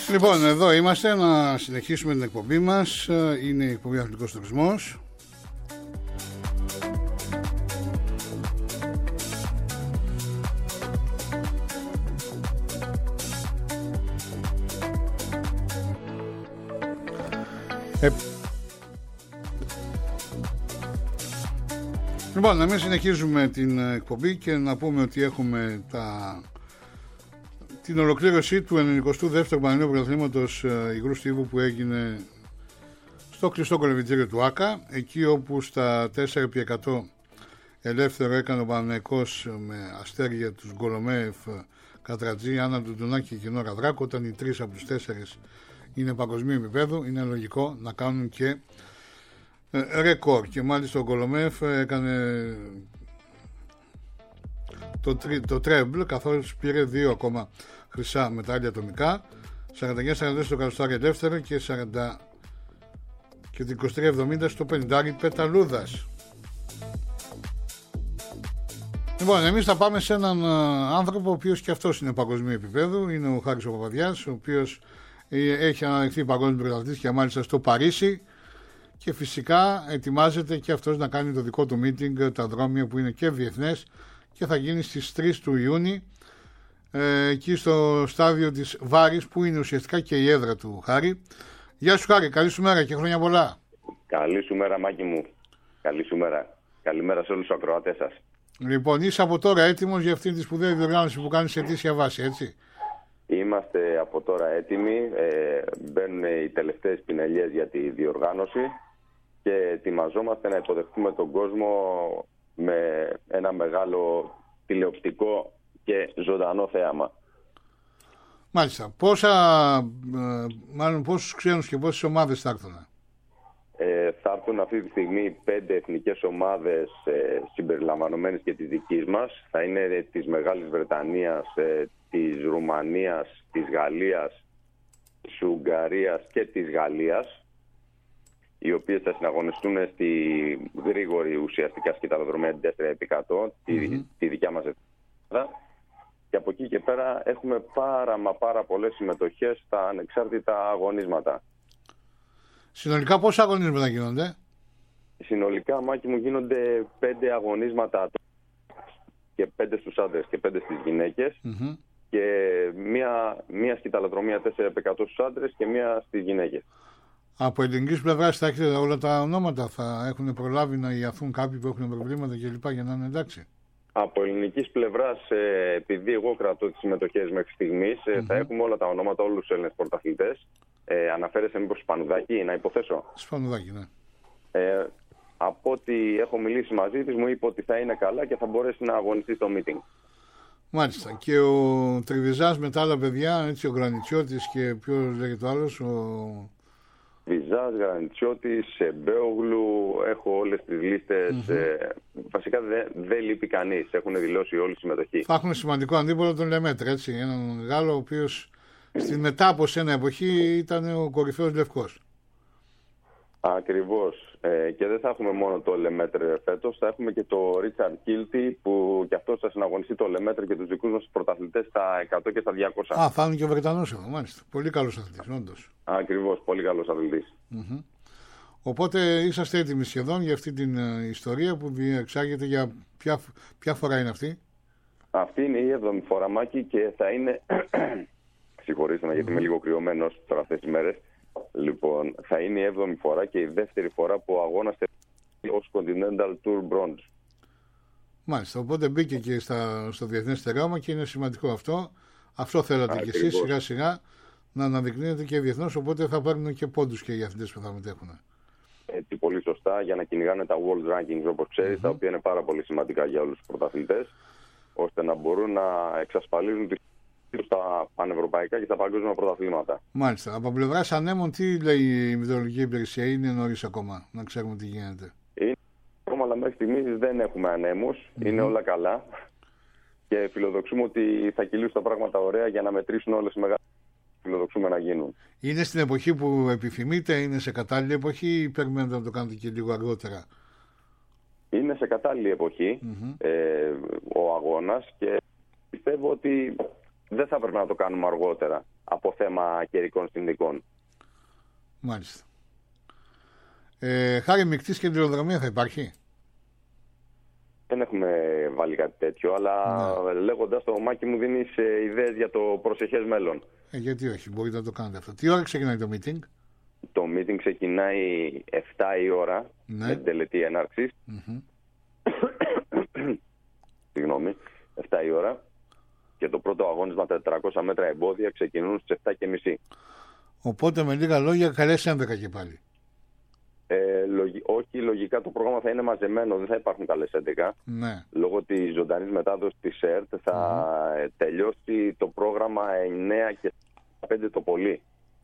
Λοιπόν, εδώ είμαστε να συνεχίσουμε την εκπομπή μας. Είναι η εκπομπή Αθλητικός Τουρισμός. Λοιπόν, να μην συνεχίζουμε την εκπομπή και να πούμε ότι έχουμε την ολοκλήρωση του 92ου Πανελληνίου Πρωταθλήματος Υγρού Στίβου που έγινε στο κλειστό κολυμβητήριο του ΆΚΑ, εκεί όπου στα 4x100 ελεύθερο έκανε ο Παναθηναϊκός με αστέρια τους Γκολομέεφ, Κατρατζή, Άννα Ντουντουνάκη και Κοινό Ραδράκο. Όταν οι τρεις από τους τέσσερις είναι παγκοσμίου επίπεδου, είναι λογικό να κάνουν και ρεκόρ. Και μάλιστα ο Γκολομέεφ έκανε το τρέμπλ, καθώς πήρε 2 ακόμα χρυσά μετάλλια ατομικά, 49-44 στο καλοστάρι ελεύθερο και 23-70 στο 50 πεταλούδας. Λοιπόν, εμείς θα πάμε σε έναν άνθρωπο ο οποίος και αυτός είναι παγκοσμίου επίπεδου. Είναι ο Χάρης ο Παπαδιάς, ο οποίος έχει αναδειχθεί παγκόσμιο πρωταθλητής και μάλιστα στο Παρίσι, και φυσικά ετοιμάζεται και αυτός να κάνει το δικό του meeting, τα δρόμια που είναι και διεθνές, και θα γίνει στις 3 του Ιούνιου εκεί στο στάδιο της Βάρης, που είναι ουσιαστικά και η έδρα του Χάρη. Γεια σου Χάρη, καλή σου μέρα και χρόνια πολλά. Καλή σου μέρα Μάκη μου, καλή σου μέρα. Καλημέρα σε όλους τους ακροατές σας. Λοιπόν, είσαι από τώρα έτοιμος για αυτή τη σπουδαία διοργάνωση που κάνεις σε αιτήσια βάση, έτσι? Είμαστε από τώρα έτοιμοι, μπαίνουν οι τελευταίες πινελιές για τη διοργάνωση και ετοιμαζόμαστε να υποδεχτούμε τον κόσμο με ένα μεγάλο τηλεοπτικό και ζωντανό θέαμα. Μάλιστα. Πόσους ξένους και πόσες ομάδες θα έρθουν? Θα έρθουν αυτή τη στιγμή 5 εθνικές ομάδες συμπεριλαμβανομένες και της δικής μας. Θα είναι της Μεγάλης Βρετανίας, της Ρουμανίας, της Γαλλίας, της Ουγγαρίας και της Γαλλίας, οι οποίες θα συναγωνιστούν στη γρήγορη ουσιαστικά σκηταλοδρομία 4x100, τη δικιά μας Ελλάδα. Και από εκεί και πέρα έχουμε πάρα πολλές συμμετοχές στα ανεξάρτητα αγωνίσματα. Συνολικά πόσα αγωνίσματα γίνονται? Συνολικά, Μάκη μου, γίνονται 5 αγωνίσματα και 5 στους άντρες και 5 στις γυναίκες. Και μία σκηταλοδρομία 4x100 στους άντρες και μία στις γυναίκες. Από ελληνικής πλευράς θα έχετε όλα τα ονόματα? Θα έχουν προλάβει να ιαθούν κάποιοι που έχουν προβλήματα κλπ. Για να είναι εντάξει? Από ελληνικής πλευράς, επειδή εγώ κρατώ τις συμμετοχές μέχρι στιγμής, θα έχουμε όλα τα ονόματα, όλους τους Έλληνες πρωταθλητές. Αναφέρεσαι μήπως Σπανουδάκη, να υποθέσω? Σπανουδάκη, ναι. Από ό,τι έχω μιλήσει μαζί της, μου είπε ότι θα είναι καλά και θα μπορέσει να αγωνιστεί στο meeting. Μάλιστα. Και ο Τριβιζάς με τα άλλα παιδιά, έτσι, ο Γρανιτσιώτης και ποιος λέγεται ο άλλος? Βυζάς, Γρανιτσιώτης, Μπέογλου, έχω όλες τις λίστες. Βασικά δεν λείπει κανείς. Έχουν δηλώσει όλη τη συμμετοχή. Θα έχουν σημαντικό αντίπολο τον Λεμέτρ, έτσι. Έναν Γάλλο, ο οποίος στην μετά από ένα εποχή ήταν ο κορυφαίος Λευκός. Ακριβώς. Και δεν θα έχουμε μόνο το Λεμέτρ φέτος, θα έχουμε και το Ρίτσαρντ Κίλτι, που και αυτός θα συναγωνιστεί το Λεμέτρ και τους δικούς μας πρωταθλητές στα 100 και στα 200. Θα είναι και ο Βρετανός εδώ, μάλιστα. Πολύ καλός αθλητής, όντως. Ακριβώς, πολύ καλός αθλητής. Οπότε είσαστε έτοιμοι σχεδόν για αυτή την ιστορία που διεξάγεται για ποια φορά είναι αυτή? Αυτή είναι η 7η φορά, Μάκη, και θα είναι... Συγχωρήστε με γιατί είμαι λίγο κρυωμένος τώρα αυτές τις μέρες. Λοιπόν, θα είναι η 7η φορά και η δεύτερη φορά που ο αγώνας ως Continental Tour Bronze. Μάλιστα, οπότε μπήκε και στο διεθνές στερεώμα και είναι σημαντικό αυτό. Αυτό θέλατε κι εσείς σιγά σιγά να αναδεικνύετε και διεθνώς, οπότε θα πάρουν και πόντους και οι αθλητές που θα μετέχουν. Έτσι, πολύ σωστά, για να κυνηγάνε τα World Rankings, όπως ξέρεις, τα οποία είναι πάρα πολύ σημαντικά για όλους τους πρωταθλητές, ώστε να μπορούν να εξασφαλίζουν τις στα πανευρωπαϊκά και στα παγκόσμια πρωταθλήματα. Μάλιστα. Από πλευράς ανέμων, τι λέει η Μετεωρολογική Υπηρεσία? Είναι νωρίς ακόμα να ξέρουμε τι γίνεται? Είναι ακόμα, αλλά μέχρι στιγμής δεν έχουμε ανέμους. Είναι όλα καλά. Και φιλοδοξούμε ότι θα κυλήσουν τα πράγματα ωραία για να μετρήσουν όλες οι μεγάλες που φιλοδοξούμε να γίνουν. Είναι στην εποχή που επιθυμείτε, είναι σε κατάλληλη εποχή ή περιμένετε να το κάνετε και λίγο αργότερα? Είναι σε κατάλληλη εποχή ο αγώνας και πιστεύω ότι δεν θα έπρεπε να το κάνουμε αργότερα. από θέμα καιρικών συνδικών. Μάλιστα. Χάρη μεικτής κεντροδρομία θα υπάρχει? Δεν έχουμε βάλει κάτι τέτοιο, αλλά λέγοντας το Μάκη μου δίνεις ιδέες για το προσεχές μέλλον. Γιατί όχι, μπορείτε να το κάνετε αυτό. Τι ώρα ξεκινάει το meeting? Το meeting ξεκινάει 7 η ώρα, Ναι. με την τελετή έναρξης. Συγγνώμη, 7 η ώρα. Και το πρώτο αγώνισμα 400 μέτρα εμπόδια ξεκινούν στις 7:30. Οπότε με λίγα λόγια καλές 11 και πάλι. Όχι, λογικά το πρόγραμμα θα είναι μαζεμένο, δεν θα υπάρχουν καλές 11. Ναι. Λόγω της ζωντανής μετάδοσης της ΕΡΤ θα τελειώσει το πρόγραμμα 9 και 5 το πολύ.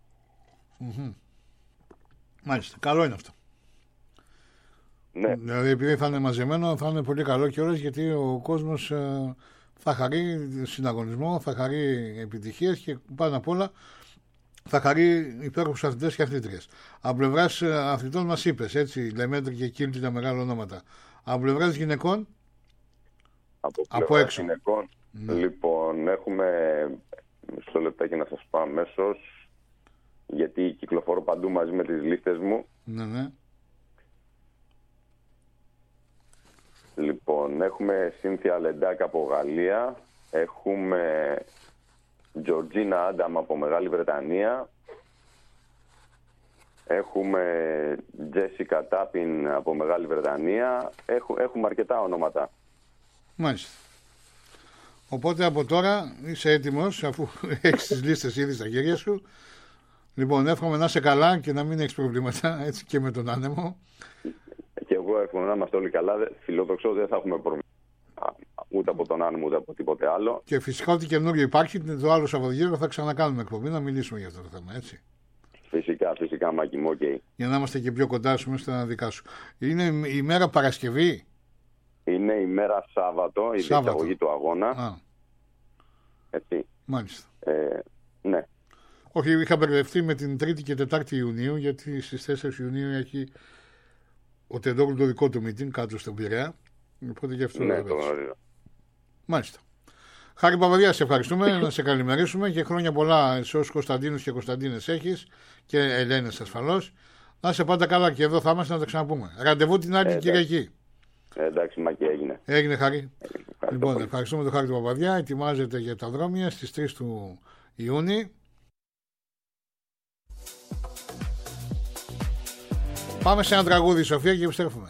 Μάλιστα, καλό είναι αυτό. Ναι. Δηλαδή επειδή θα είναι μαζεμένο θα είναι πολύ καλό κιόλας, γιατί ο κόσμος θα χαρεί συναγωνισμό, θα χαρεί επιτυχίες και πάνω απ' όλα θα χαρεί υπέροχους αθλητές και αθλήτριες. Από πλευράς αθλητών μας είπες, έτσι, Λεμέντρη και Κίλτη, τα μεγάλα ονόματα. Από πλευράς γυναικών, από έξω. Γυναικών, λοιπόν, έχουμε μισό λεπτάκι να σας πω αμέσως, γιατί κυκλοφορώ παντού μαζί με τις λίστες μου. Ναι. Λοιπόν, έχουμε Σύνθια Λεντάκ από Γαλλία, έχουμε Τζορτζίνα Άνταμ από Μεγάλη Βρετανία, έχουμε Τζέσικα Τάπιν από Μεγάλη Βρετανία, έχουμε αρκετά ονόματα. Μάλιστα. Οπότε από τώρα είσαι έτοιμος, αφού έχεις τις λίστες ήδη στα χέρια σου. Λοιπόν, εύχομαι να είσαι καλά και να μην έχεις προβλήματα, έτσι, και με τον άνεμο. Και εγώ εύχομαι να είμαστε όλοι καλά. Φιλοδοξώ δεν θα έχουμε πρόβλημα ούτε από τον άνεμο ούτε από τίποτε άλλο. Και φυσικά ό,τι καινούργιο υπάρχει, το άλλο Σαββατοκύριακο θα ξανακάνουμε εκπομπή να μιλήσουμε για αυτό το θέμα, έτσι. Φυσικά, Μάκη μου, okay. Για να είμαστε και πιο κοντά σου, μέσα στα δικά σου. Είναι η μέρα Παρασκευή. Είναι η μέρα Σάββατο, η διεξαγωγή του αγώνα. Έτσι. Μάλιστα. Ναι. Όχι, είχα μπερδευτεί με την 3η και 4η Ιουνίου, γιατί στις 4 Ιουνίου έχει ο Τεντόγλου το δικό του meeting κάτω στον Πειραιά. Οπότε γι' αυτό ναι, το γνωρίζω. Μάλιστα. Χάρη Παπαδιά, σε ευχαριστούμε, να σε καλημερίσουμε και χρόνια πολλά σε όσους Κωνσταντίνους και Κωνσταντίνες έχεις και Ελένες ασφαλώς. Να σε πάντα καλά και εδώ θα είμαστε να τα ξαναπούμε. Ραντεβού την άλλη Κυριακή. Εντάξει, Μάκη, έγινε. Έγινε, Χάρη. Λοιπόν, ευχαριστούμε τον Χάρη του Παπαδιά. Ετοιμάζεται για τα δρόμια στις 3 του Ιούνιου. Πάμε σε ένα τραγούδι, Σοφία, και επιστρέφουμε.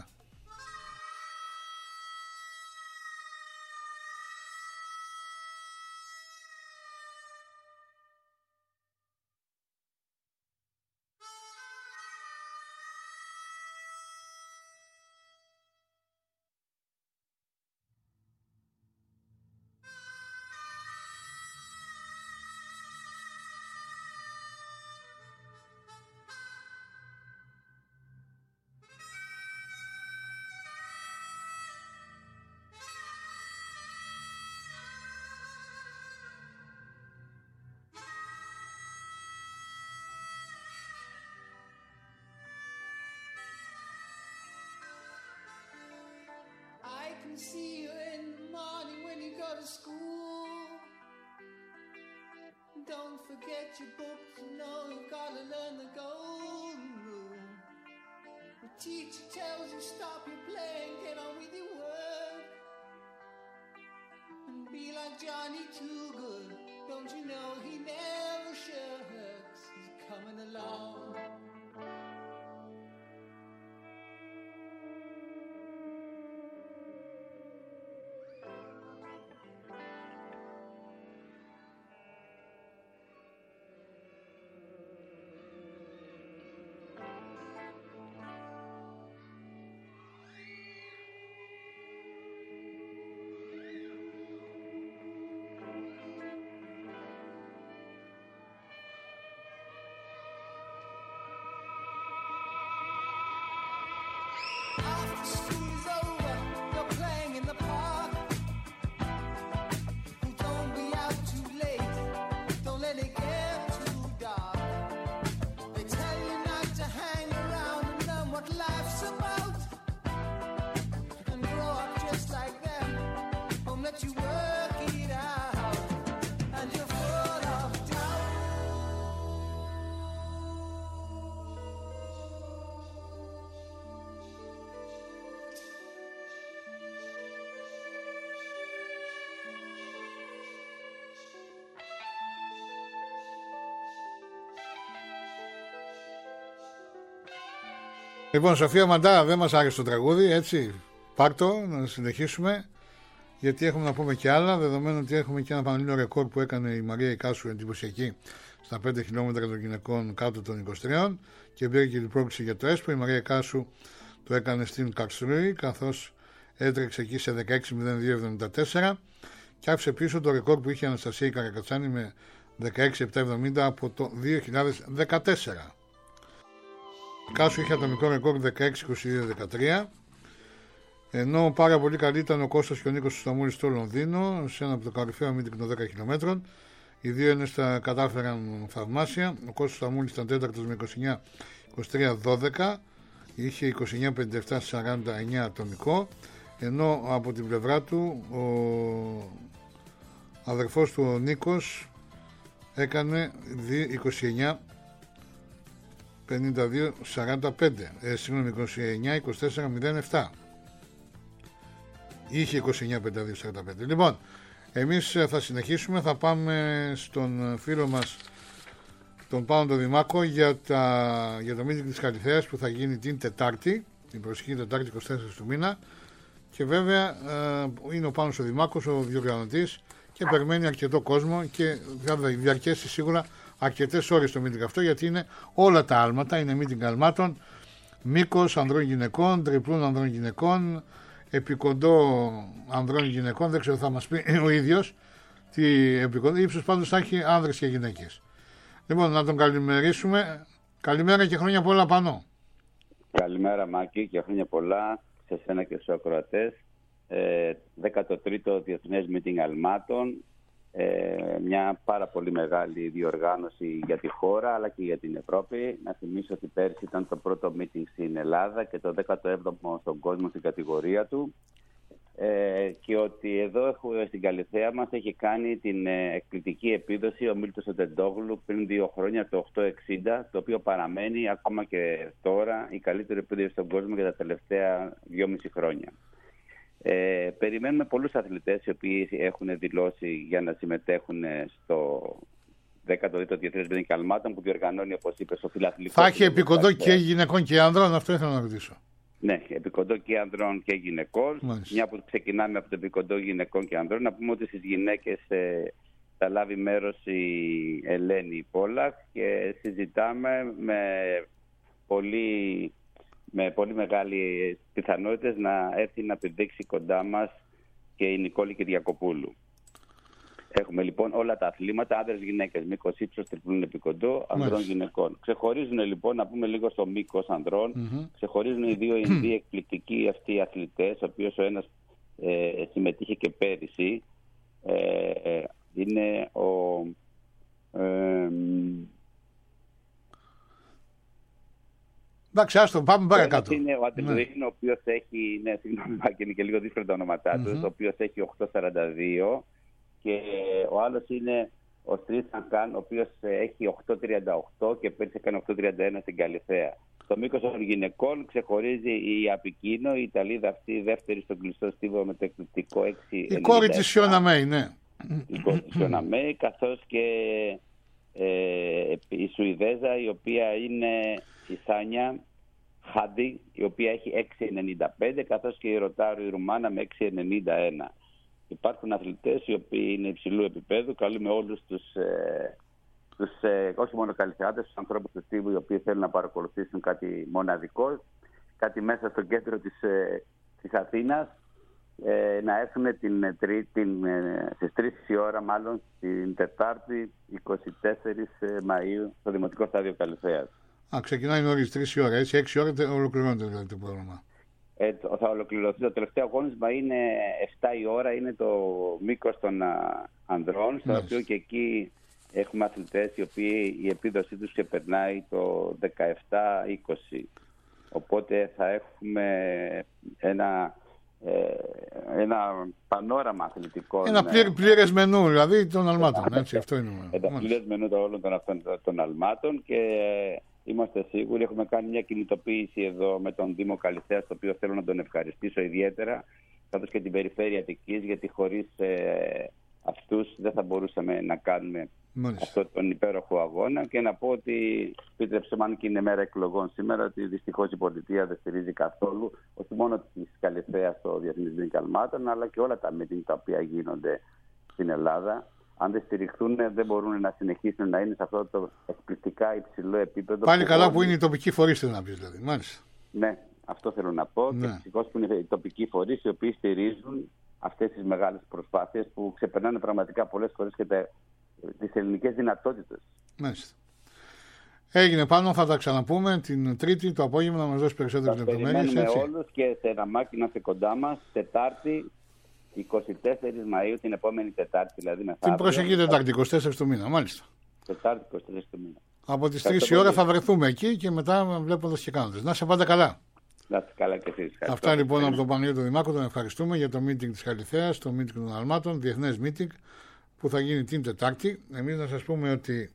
I can see you in the morning when you go to school. Don't forget your books, you know you've got to learn the golden rule. The teacher tells you stop your playing, get on with your work. And be like Johnny Too Good, don't you know he never shirks, he's coming along. Λοιπόν, Σοφία Μαντά, δεν μας άρεσε το τραγούδι, έτσι. Πάρτο, να συνεχίσουμε. Γιατί έχουμε να πούμε και άλλα, δεδομένου ότι έχουμε και ένα πανελλήνιο ρεκόρ που έκανε η Μαρία Ικάσου εντυπωσιακή στα 5 χιλιόμετρα των γυναικών κάτω των 23 και πήρε και την πρόκληση για το ΕΣΠΟ. Η Μαρία Ικάσου το έκανε στην Καρσρούη, καθώς έτρεξε εκεί σε 16.02.74 και άφησε πίσω το ρεκόρ που είχε η Αναστασία Καρακατσάνη με 16.770 από το 2014. Η Κάσου είχε ατομικό ρεκόρ 16.22.13. Ενώ πάρα πολύ καλή ήταν ο Κώστας και ο Νίκος Σταμούλης στο Λονδίνο, σε ένα από το κορυφαίο μύτικο των 10 χιλιόμετρων. Οι δύο Έλληνες τα κατάφεραν θαυμάσια. Ο Κώστας Σταμούλης ήταν τέταρτος με 29-23-12, είχε 29-57-49 ατομικό. Ενώ από την πλευρά του ο αδερφός του ο Νίκος έκανε 29-52-45, συγγνώμη, 29-24-07. Είχε 29-52-45. Λοιπόν, εμείς θα συνεχίσουμε, θα πάμε στον φίλο μας τον Πάνο τον Δημάκο για το meeting της Καλυθέας που θα γίνει την Τετάρτη, την προσεχή Τετάρτη 24 του μήνα, και βέβαια είναι ο Πάνος ο Δημάκος, ο διοργανωτής, και περιμένει αρκετό κόσμο και θα διαρκέσει σίγουρα αρκετές ώρες το meeting αυτό, γιατί είναι όλα τα άλματα, είναι meeting αλμάτων, μήκος ανδρών γυναικών, τριπλούν ανδρών γυναικών, επικοντό ανδρών γυναικών, δεν ξέρω, θα μας πει ο ίδιος τι επικοντό, ύψος πάντως θα έχει άνδρες και γυναίκες. Λοιπόν, να τον καλημερίσουμε. Καλημέρα και χρόνια πολλά, Πανώ. Καλημέρα, Μάκη, και χρόνια πολλά σε σένα και στους ακροατές. 13ο Διεθνές Meeting Αλμάτων, μια πάρα πολύ μεγάλη διοργάνωση για τη χώρα αλλά και για την Ευρώπη. Να θυμίσω ότι πέρσι ήταν το πρώτο meeting στην Ελλάδα και το 17ο στον κόσμο στην κατηγορία του, και ότι εδώ στην Καλυθέα μας έχει κάνει την εκπληκτική επίδοση ο Μίλτος Τεντόγλου πριν 2 χρόνια, το 8.60, το οποίο παραμένει ακόμα και τώρα η καλύτερη επίδοση στον κόσμο για τα τελευταία 2,5 χρόνια. Περιμένουμε πολλούς αθλητές οι οποίοι έχουν δηλώσει για να συμμετέχουν στο 12ο Διεθνές Meeting Αλμάτων που διοργανώνει, όπως είπες, ο φιλαθλητικός. Θα έχει επικοντό και γυναικών και άνδρων, αυτό ήθελα να ρωτήσω. Ναι, επικοντό και ανδρών και γυναικών. Μάλιστα. Μια που ξεκινάμε από το επικοντό γυναικών και ανδρών, να πούμε ότι στις γυναίκες θα λάβει μέρος η Ελένη Πόλαχ και συζητάμε με πολύ μεγάλη πιθανότητες να έρθει να πηδήξει κοντά μας και η Νικόλη Κυριακοπούλου. Έχουμε λοιπόν όλα τα αθλήματα, άντρες γυναίκες, μήκος ύψος, τριπλούν επικοντό, ανδρών γυναικών. Ξεχωρίζουν λοιπόν, να πούμε λίγο στο μήκος ανδρών, ξεχωρίζουν οι δύο Ινδοί εκπληκτικοί αυτοί αθλητές, ο οποίος ο ένας συμμετείχε και πέρυσι. Είναι ο... Εντάξει, άστο, πάμε παρακάτω. Είναι ο Αντελουίν, ο οποίος έχει, ναι, συγγνώμη, είναι και λίγο δύσκολο τα ονόματά του, ο οποίος έχει 8.42, και ο άλλος είναι ο Στρίσαν Καν, ο οποίος έχει 8.38 και πέρυσι έκανε 8.31 στην Καλυθέα. Στο μήκος των γυναικών ξεχωρίζει η Απικίνο, η Ιταλίδα αυτή, δεύτερη στον κλειστό στίβο με το εκπληκτικό 6.97. Η κόρη της Σιώνα Μέη, ναι. Η κόρη της Σιώνα Μέη, καθώς και η Σουηδέζα, η οποία είναι η Σάνια Χάντι, η οποία έχει 6.95, καθώς και η Ρωτάρο η Ρουμάνα με 6.91. Υπάρχουν αθλητές οι οποίοι είναι υψηλού επίπεδου. Καλούμε όλους τους όχι μόνο καλυθεάτες, τους ανθρώπους του στίβου, οι οποίοι θέλουν να παρακολουθήσουν κάτι μοναδικό, κάτι μέσα στο κέντρο της Αθήνας, να έρθουν στις 3 η ώρα, μάλλον την Τετάρτη 24 Μαΐου στο Δημοτικό Στάδιο Καλυθέας. Ξεκινάει νωρίς 3 η ώρα, έτσι, 6 η ώρα ολοκληρώνεται δηλαδή το πρόγραμμα. Θα ολοκληρωθεί. Το τελευταίο αγώνισμα είναι 7 η ώρα, είναι το μήκος των ανδρών, στο οποίο και εκεί έχουμε αθλητές οι οποίοι η επίδοσή τους ξεπερνάει το 17-20. Οπότε θα έχουμε ένα πανόραμα αθλητικό. Ένα πλήρες μενού δηλαδή των αλμάτων. Έτσι, αυτό είναι. Ένα πλήρες μενού όλων των αλμάτων, και είμαστε σίγουροι, έχουμε κάνει μια κινητοποίηση εδώ με τον Δήμο Καλυθέας, το οποίο θέλω να τον ευχαριστήσω ιδιαίτερα, καθώς και την Περιφέρεια Αττικής, γιατί χωρίς αυτούς δεν θα μπορούσαμε να κάνουμε αυτό τον υπέροχο αγώνα. Και να πω ότι, επίτρεψε, αν και είναι μέρα εκλογών σήμερα, ότι δυστυχώς η πολιτεία δεν στηρίζει καθόλου, όχι μόνο τη Καλυθέα στο Διεθνής Meeting Καλμάτων, αλλά και όλα τα meeting τα οποία γίνονται στην Ελλάδα. Αν δεν στηριχθούν, δεν μπορούν να συνεχίσουν να είναι σε αυτό το εκπληκτικά υψηλό επίπεδο. Πάλι καλά που είναι οι τοπικοί φορείς, θέλω να πεις, δηλαδή. Μάλιστα. Ναι, αυτό θέλω να πω. Ναι. Και δυστυχώς που είναι οι τοπικοί φορείς οι οποίοι στηρίζουν αυτές τις μεγάλες προσπάθειες που ξεπερνάνε πραγματικά πολλές φορές και τις ελληνικές δυνατότητες. Μάλιστα. Έγινε πάνω, θα τα ξαναπούμε την Τρίτη το απόγευμα να μας δώσει περισσότερες λεπτομέρειες. Περιμένουμε όλους και σε Ραμάκι να είστε κοντά μας. Τετάρτη, 24 Μαΐου, την επόμενη Τετάρτη δηλαδή. Την προσεχή Τετάρτη, 24 του μήνα, μάλιστα. Τετάρτη, 24 του μήνα. Από τις 3 η ώρα θα βρεθούμε εκεί και μετά βλέποντας και κάνοντας. Να σε πάντα καλά. Να είστε καλά και εσείς. Αυτά λοιπόν από τον Παναγιώτο Δημάκο, τον ευχαριστούμε για το meeting της Καλυθέας, το meeting των Αλμάτων, διεθνές meeting που θα γίνει την Τετάρτη. Εμείς να σας πούμε ότι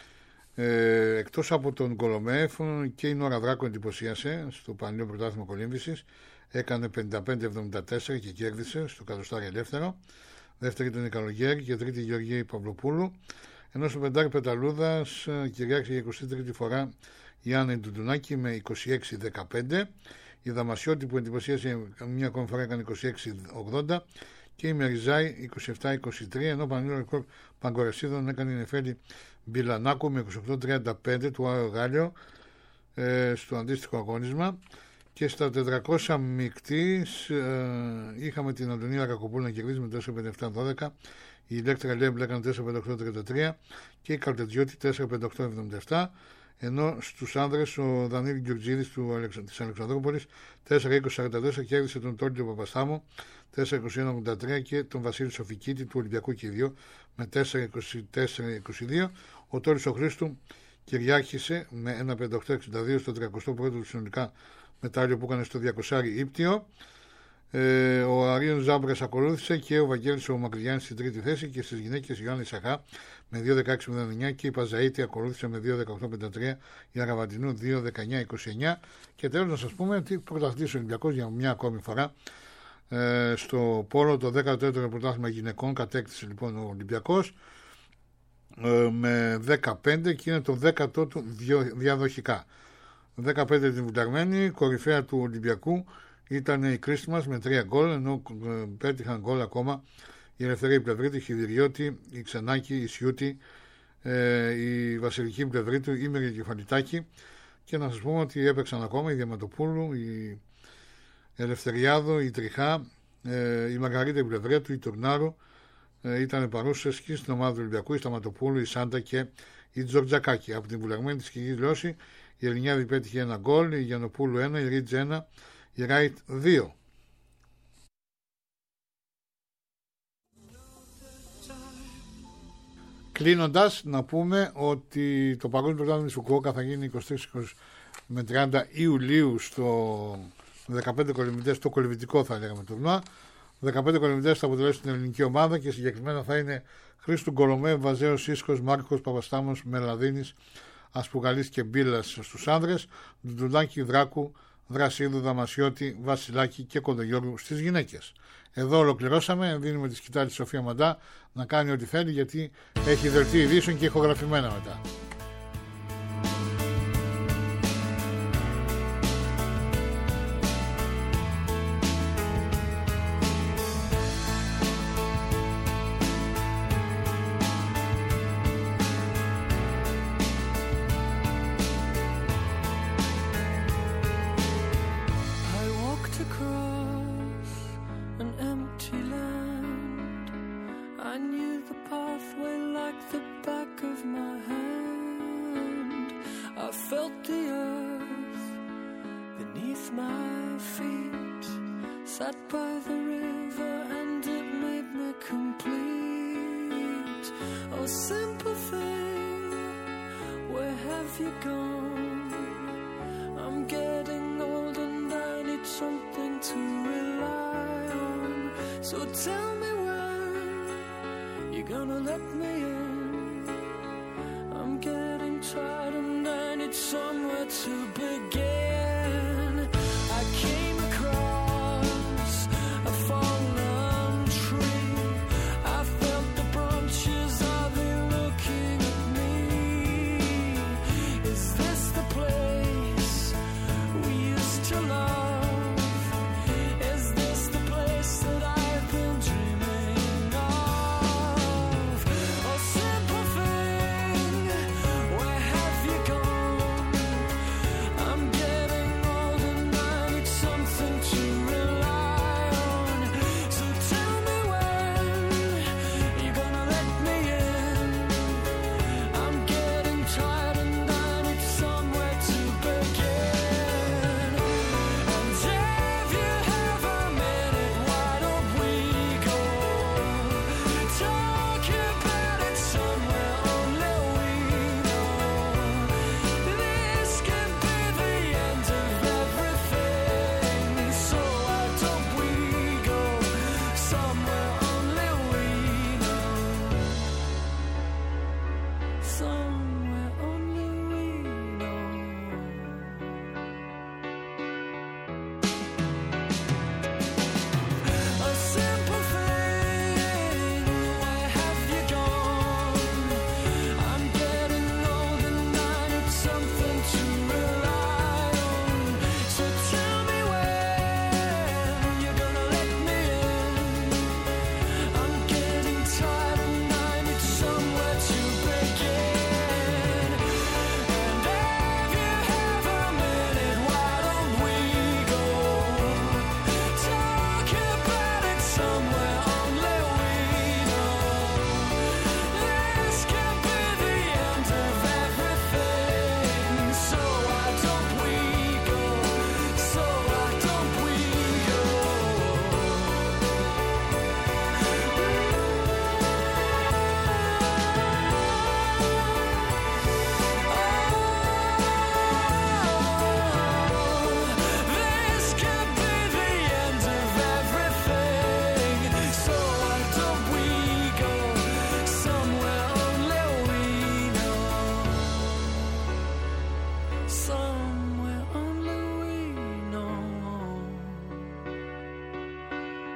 εκτός από τον Κολομέφ και η Νόρα Δράκο εντυπωσίασε στο Πανελλήνιο Πρωτάθλημα Κολύμβησης, έκανε 55-74 και κέρδισε στο Κατοστάρι Ελεύθερο. Δεύτερη ήταν η Καλογέρη και τρίτη η Γεωργία Παυλοπούλου. Ενώ στο πεντάρι Πεταλούδας κυριάρχησε για 23η φορά η Άννα Ντουντουνάκη με 26-15. Η Δαμασιώτη που εντυπωσίασε μια ακόμη φορά έκανε 26-80 και η Μεριζάη 27-23, ενώ Πανελλήνιο Παγκορεσίδων έκανε η Νεφέλη Μπιλανάκου με 28-35 του Άριο Γάλλιο στο αντίστοιχο αγώνισμα. Και στα 400 μεικτής είχαμε την Αντωνία Κακοπούλου να κερδίζει με 4-57-12, η Ηλέκτρα Λέμπλ έκανε 4-58-33 και η Καλτετζιώτη 4-58-77, ενώ στους άνδρες ο Δανίλη Γκιουρτζίδης της Αλεξανδρούπολης 4-20-44 κέρδισε τον Τόλιο Παπαστάμο 4-21-83 και τον Βασίλη Σοφικίτη του Ολυμπιακού και 2 με 4-24-22. Ο Τόλης ο Χρήστου κυριάρχησε με 1-58-62 στο 31ο του συνολικά μετάλλιο που έκανε στο 200 ύπτιο. Ο Αρίων Ζάμπρας ακολούθησε και ο Βαγγέλης ο Μακρυγιάννης στην τρίτη θέση και στις γυναίκες η Ιωάννη Σαχά με 2-16-09 και η Παζαΐτη ακολούθησε με 2-18-53, η Αραβαντινού 2-19-29 και τέλος να σας πούμε ότι πρωταθλητής Ολυμπιακός για μια ακόμη φορά στο πόλο το 14ο πρωτάθλημα γυναικών κατέκτησε λοιπόν ο Ολυμπιακός με 15 και είναι το 10ο του διαδοχικά. 15 την βουλταγμένη, κορυφαία του Ολυμπιακού ήταν η Κρίστη μας με 3 γκολ, ενώ πέτυχαν γκολ ακόμα η Ελευθερία Πλευρήτη, η Χιδηριώτη, η Ξενάκη, η Σιούτη, η Βασιλική Πλευρήτου, η Μερικεφαλιτάκη και να σας πούμε ότι έπαιξαν ακόμα η Διαματοπούλου, η Ελευθεριάδο, η Τριχά, η Μαργαρίτα Πλευρέτου, η Τουρνάρου ήταν παρούσες και στην ομάδα του Ολυμπιακού, η Σταματοπούλου, η Σάντα και η Τζορτζακάκη. Από την βουλαγμένη της Κυγής Λώση η Ελληνιάδη πέτυχε 1 γκολ, η Γιαννοπούλου 1, η Ρίτζ 1, η Ράιτ 2. Κλείνοντας, να πούμε ότι το Παγκόσμιο Πρωτάθλημα της Φουκουόκα θα γίνει 23 με 30 Ιουλίου στο 15 κολυμβητές, το κολυμβητικό θα λέγαμε τουρνουά. 15 κολυμβητές θα αποτελέσουν την ελληνική ομάδα και συγκεκριμένα θα είναι Χρήστου Γκολομέ, Βαζέος Σίσκος, Μάρκος Παπαστάμος, Μελαδίνης, Ασπουγαλής και Μπίλας στους άνδρες, Ντουντουλάκη, Δράκου, Δρασίδου, Δαμασιώτη, Βασιλάκη και Κοντογιώργου στις γυναίκες. Εδώ ολοκληρώσαμε. Δίνουμε τη σκητάλη στη Σοφία Μαντά να κάνει ό,τι θέλει γιατί έχει δελτίο ειδήσεων και ηχογραφημένα μετά. Felt the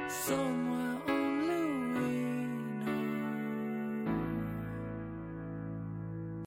someone